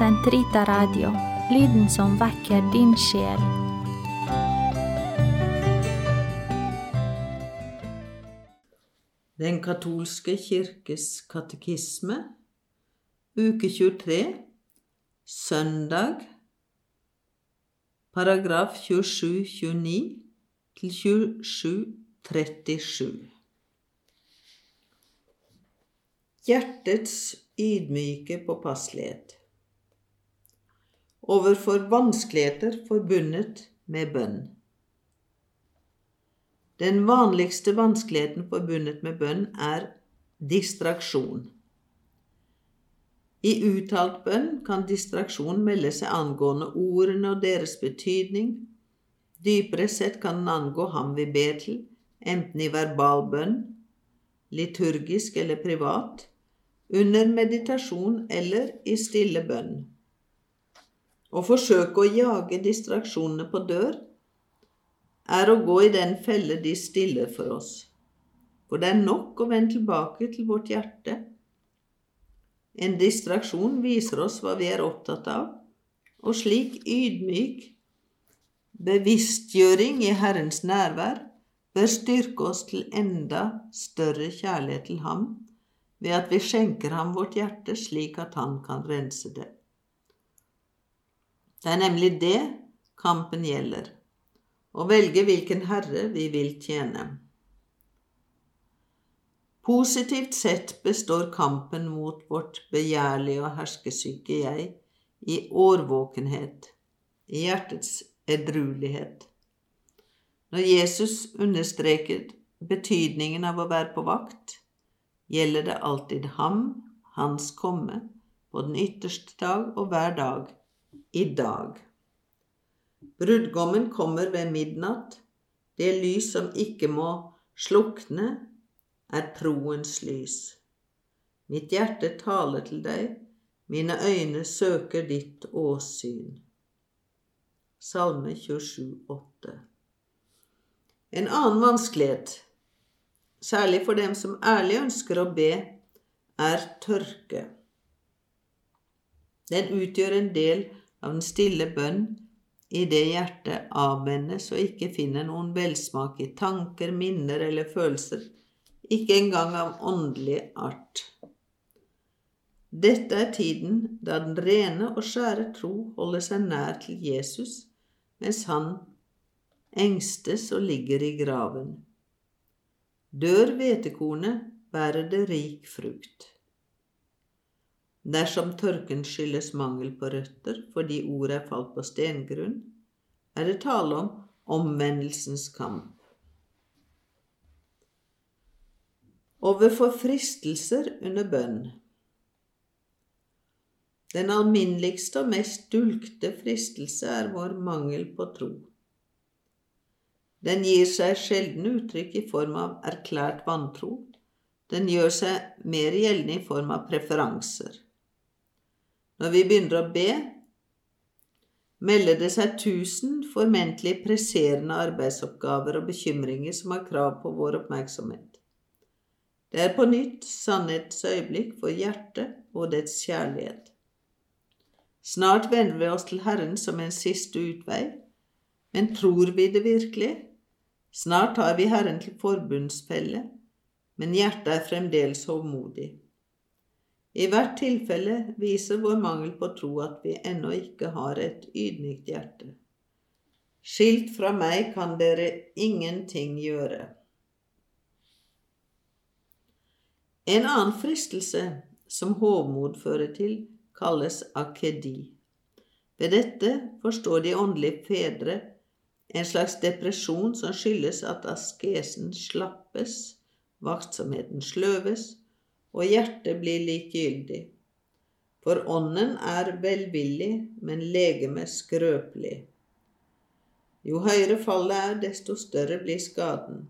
Sentrita Radio, lyden som vekker din sjel. Den katolske kirkes katekisme, uke 23, søndag, paragraf 27-29 til 27-37. Hjertets ydmyke påpasselighet. Overfor vanskeligheter forbundet med bønn. Den vanligste vanskeligheten forbundet med bønn er distraksjon. I uttalt bønn kan distraksjon melde seg angående ordene og deres betydning. Dypere sett kan den angå ham vi ber til, enten i verbal bønn, liturgisk eller privat, under meditasjon eller i stille bønn. Å forsøke å jage distraksjonene på dør er å gå i den felle de stiller for oss. For det er nok å vende tilbake til vårt hjerte. En distraksjon viser oss hva vi er opptatt av, og slik ydmyk bevisstgjøring i Herrens nærvær bør styrke oss til enda større kjærlighet til ham, ved at vi skjenker ham vårt hjerte slik at han kan rense det. Det er nemlig det kampen gjelder, å velge hvilken herre vi vil tjene. Positivt sett består kampen mot vårt begjærlige og herskesyke jeg i årvåkenhet, i hjertets edruelighet. Når Jesus understreket betydningen av å være på vakt, gjelder det alltid ham, hans komme, på den ytterste dag og hver dag, i dag. Brudgommen kommer ved midnatt, det lys som ikke må slukne, er troens lys. Mitt hjerte taler til deg, mine øyne søker ditt åsyn. Salme 27,8. En annen vanskelighet, særlig for dem som ærlig ønsker å be, er tørke. Den utgjør en del av den stille bønn i det hjertet avvennes og ikke finner noen velsmak i tanker, minner eller følelser, ikke engang av åndelig art. Dette er tiden da den rene og skjære tro holder seg nær til Jesus, mens han engstes og ligger i graven. Dør hvetekornet, bærer det rik frukt. Dersom tørken skyldes mangel på røtter, fordi ordet er falt på stengrunn, er det tale om omvendelsens kamp. Overfor fristelser under bønn. Den alminneligste og mest dulgte fristelse er vår mangel på tro. Den gir seg sjelden uttrykk i form av erklært vantro. Den gjør seg mer gjeldende i form av preferanser. Når vi begynner å be, melder det seg 1000 formentlig presserende arbeidsoppgaver og bekymringer som har krav på vår oppmerksomhet. Det er på nytt sannhetsøyeblikk for hjertet og dets kjærlighet. Snart vender vi oss til Herren som en siste utvei, men tror vi det virkelig? Snart tar vi Herren til forbundsfelle, men hjertet er fremdeles hovmodig. I hvert tilfelle viser vår mangel på tro at vi ennå ikke har et ydmykt hjerte. Skilt fra meg kan dere ingenting gjøre. En annen fristelse som hovmod fører til, kalles akedi. Ved dette forstår de åndelige fedre en slags depresjon som skyldes at askesen slappes, vaktsomheten sløves, og hjertet blir likegyldig. For ånden er velvillig, men legemet skrøpelig. Jo høyere fallet er, desto større blir skaden.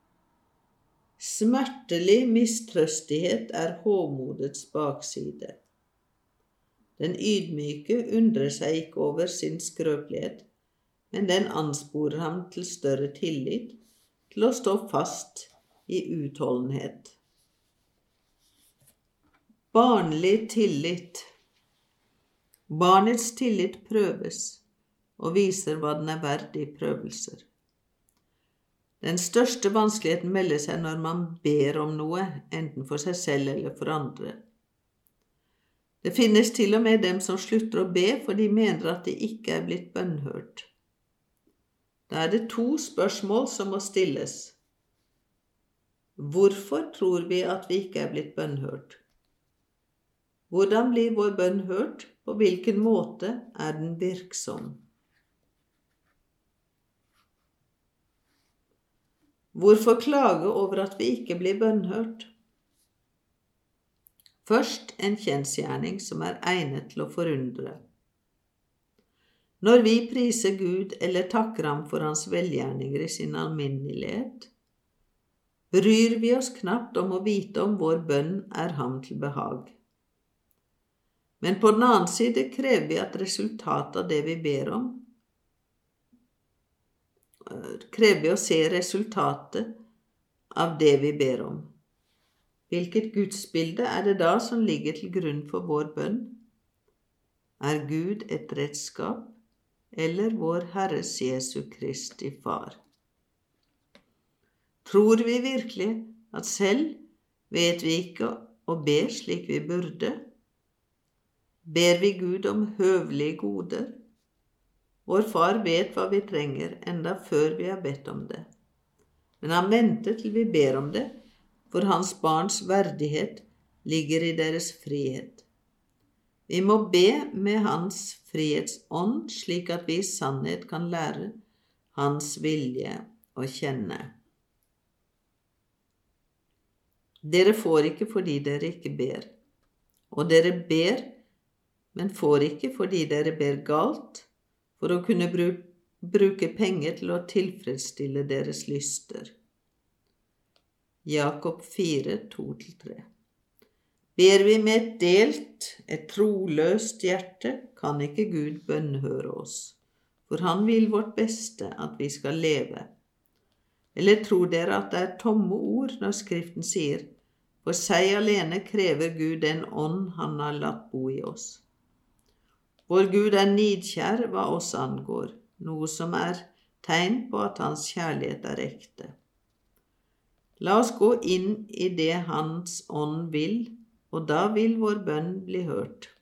Smertelig mistrøstighet er hovmodets bakside. Den ydmyke undrer seg ikke over sin skrøpelighet, men den ansporer ham til større tillit, til å stå fast i utholdenhet. Barnlig tillit. Barnets tillit prøves og viser hva den er verd i prøvelser. Den største vanskeligheten melder seg når man ber om noe, enten for seg selv eller for andre. Det finnes til og med dem som slutter å be, for de mener at de ikke er blitt bønnhørt. Da er det 2 spørsmål som må stilles. Hvorfor tror vi at vi ikke er blitt bønnhørt? Hvordan blir vår bønn hørt? På hvilken måte er den virksom? Hvorfor klage over at vi ikke blir bønnhørt? Først en kjensgjerning som er egnet til å forundre. Når vi priser Gud eller takker ham for hans velgjerninger i sin alminnelighet, bryr vi oss knapt om å vite om vår bønn er ham til behag. Men på den annen side krever vi at resultatet av det vi ber om, krever vi å se resultatet av det vi ber om. Hvilket gudsbilde er det da som ligger til grunn for vår bønn? Er Gud et redskap, eller vår Herres Jesu Kristi Far? Tror vi virkelig at selv vet vi ikke å be slik vi burde? Ber vi Gud om høvelige goder? Vår Far vet hva vi trenger, enda før vi har bedt om det. Men han venter til vi ber om det, for hans barns verdighet ligger i deres frihet. Vi må be med hans frihetsånd, slik at vi i sannhet kan lære hans vilje å kjenne. Dere får ikke fordi dere ikke ber, og dere ber, men får ikke fordi dere ber galt, for å kunne bruke penger til å tilfredsstille deres lyster. Jakob 4, 2-3. Ber vi med et troløst hjerte, kan ikke Gud bønnhøre oss, for han vil vårt beste at vi skal leve. Eller tror dere at det er tomme ord når Skriften sier, for seg alene krever Gud den ånd han har latt bo i oss. Vår Gud er nidkjær hva oss angår, noe som er tegn på at hans kjærlighet er ekte. La oss gå inn i det hans ånd vil, og da vil vår bønn bli hørt.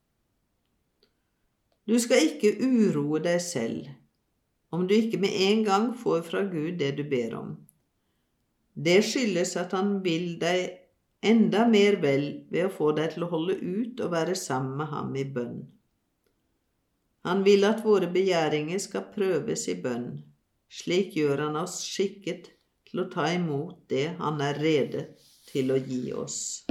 Du skal ikke uroe deg selv, om du ikke med en gang får fra Gud det du ber om. Det skyldes at han vil deg enda mer vel ved å få deg til å holde ut og være sammen med ham i bønn. Han vil at våre begjæringer skal prøves i bønn. Slik gjør han oss skikket til å ta imot det han er rede til å gi oss.